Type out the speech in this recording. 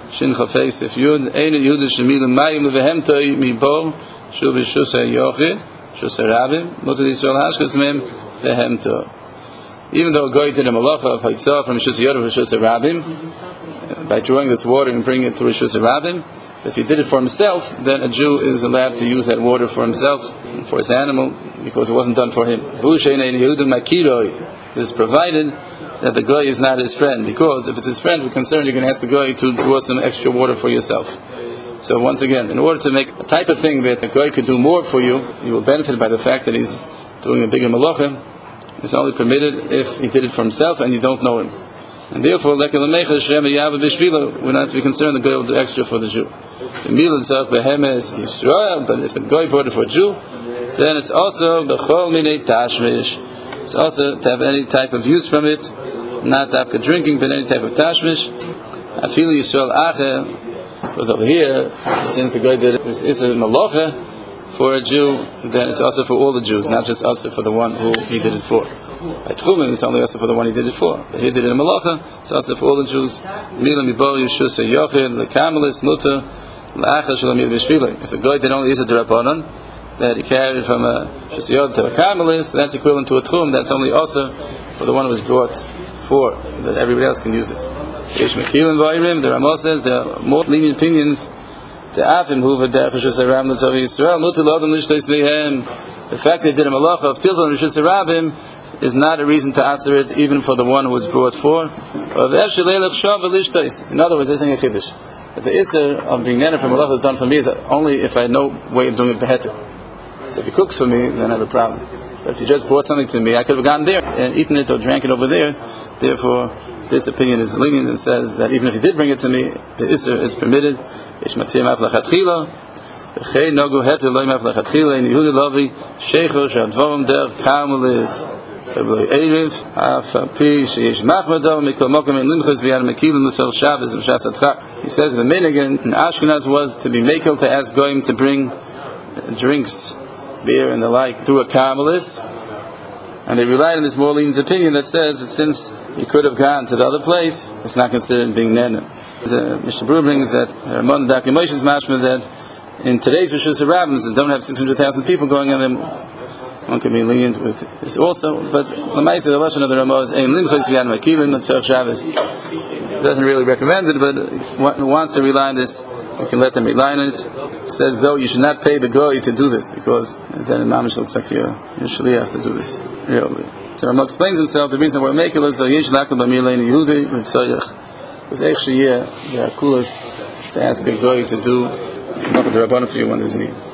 Shin Chafes if Yud Ein Yud Shemil Mayim Levehemtoi Mibor Shuv Shusay Yochid Shusay Rabim Mutar Yisrael Hashkas Mem Vehemto. Even though a guy did a malacha of Haitzah from Shusay Yochid to Shusay Rabim by drawing this water and bringing it to Shusay Rabim, if he did it for himself, then a Jew is allowed to use that water for himself and for his animal because it wasn't done for him. This is provided that the guy is not his friend, because if it's his friend, we're concerned you're going to ask the guy to draw some extra water for yourself. So once again, in order to make a type of thing that the guy could do more for you, you will benefit by the fact that he's doing a bigger malacha. It's only permitted if he did it for himself and you don't know him. And therefore, we're not to be concerned the guy will do extra for the Jew. But if the guy brought it for a Jew, then it's also b'chol minei tashmish. It's also to have any type of use from it, not after drinking, but any type of tashmish. Afilu Yisrael acher, because over here, since the guy did it, this is a malacha for a Jew, then it's also for all the Jews, not just also for the one who he did it for. By Tchumim, it's only also for the one he did it for. But he did it in malacha, it's also for all the Jews. Mila mibor Yeshusay Yochid, lekamelis muta, la'achar shalomil b'shvila. If the guy did only use a drabanan, that he carried from a Shusayod to a Kamelis, that's equivalent to a Tchum, that's only also for the one who was brought for, that everybody else can use it. Yesh Mekilin Vayrim, the Ramah says there are more lenient opinions to Afim who v'derech Shusay Rabim l'Sov Yisrael, mutar l'odom l'shtois mehem. The fact they did a malacha of Tilton and Shusay Rabim is not a reason to answer it, even for the one who was brought for. In other words, they're saying a Chiddush, that the Isser of being nana from malacha is done for me is only if I know way of doing it beheter. So if he cooks for me, then I have a problem. But if he just brought something to me, I could have gone there and eaten it or drank it over there. Therefore, this opinion is lenient and says that even if he did bring it to me, the Isser is permitted. He says the minhag in Ashkenaz was to be makel to ask goyim to bring drinks, beer and the like, through a Karmelis, and they relied on this more lenient opinion that says that since he could have gone to the other place, it's not considered being nena. The Mishnah Berurah brings that Ramon Daki Moshe's mashma that in today's Rishus Rabbins that don't have 600,000 people going on them, one can be lenient with this also, but the lesson of the Ramah is Ein Limchos V'Yad Makilin Tzarech Shabbos. Doesn't really recommend it, but if one wants to rely on this, you can let them rely on it. It says though you should not pay the goy to do this, because then Mamish looks like you're shliach to do this. Really. So Ramah explains himself. The reason why Mekel is Yesh Lakel B'Milein Yehudi L'Tzarech. Because each year there are kulas to ask a goy to do the Rabbanan for you when there's need.